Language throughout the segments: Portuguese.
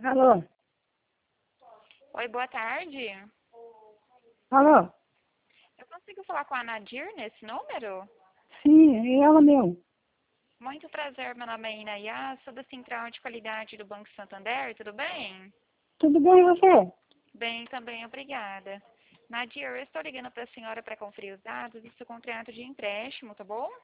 Alô? Oi, boa tarde. Alô? Eu consigo falar com a Nadir nesse número? Sim, é ela mesmo. Muito prazer, meu nome é Inayá, sou da Central de Qualidade do Banco Santander, tudo bem? Tudo bem e você? Bem, também, obrigada. Nadir, eu estou ligando para a senhora para conferir os dados do seu contrato de empréstimo, tá bom?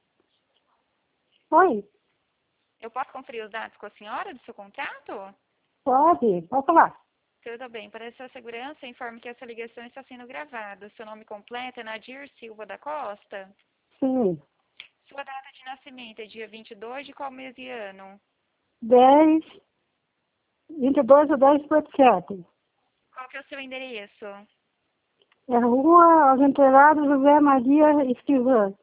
Oi? Eu posso conferir os dados com a senhora do seu contrato? Pode falar. Tudo bem, para a sua segurança, informe que essa ligação está sendo gravada. Seu nome completo é Nadir Silva da Costa? Sim. Sua data de nascimento é dia 22 de qual mês e ano? 10, 22 ou 10,7. Qual que é o seu endereço? É Rua Aventurado José Maria Esquivan.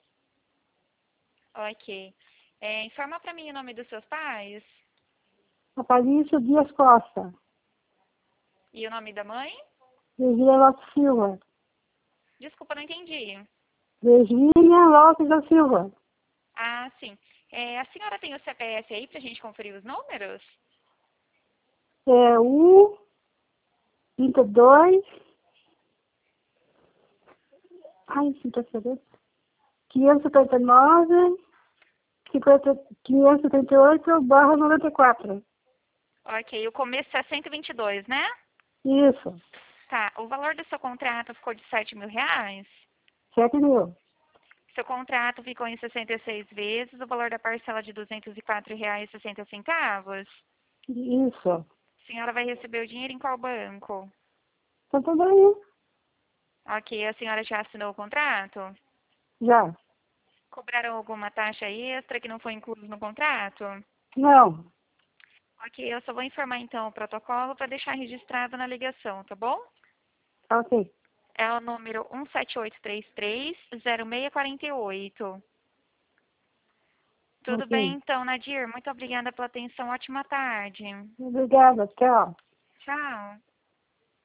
Ok. Informa para mim o nome dos seus pais Apalício Dias Costa. e o nome da mãe? Virgínia Lopes Silva. Desculpa, não entendi. Virgínia Lopes da Silva. Ah, sim. A senhora tem o CPF aí para a gente conferir os números? É U 22. Ai, 579, 538/94. Ok, o começo é 122, né? Isso, Tá, o valor do seu contrato ficou de R$ 7.000? 7.000. Seu contrato ficou em 66 vezes, o valor da parcela de R$ 204,60. Isso. A senhora vai receber o dinheiro em qual banco? Tá tudo aí. Ok, a senhora já assinou o contrato? Já. Cobraram alguma taxa extra que não foi incluso no contrato? Não. Ok, eu só vou informar então o protocolo para deixar registrado na ligação, tá bom? Ok. É o número 17833-0648. Tudo bem Ok. então, Nadir? Muito obrigada pela atenção. Ótima tarde. Obrigada. Tchau. Tchau.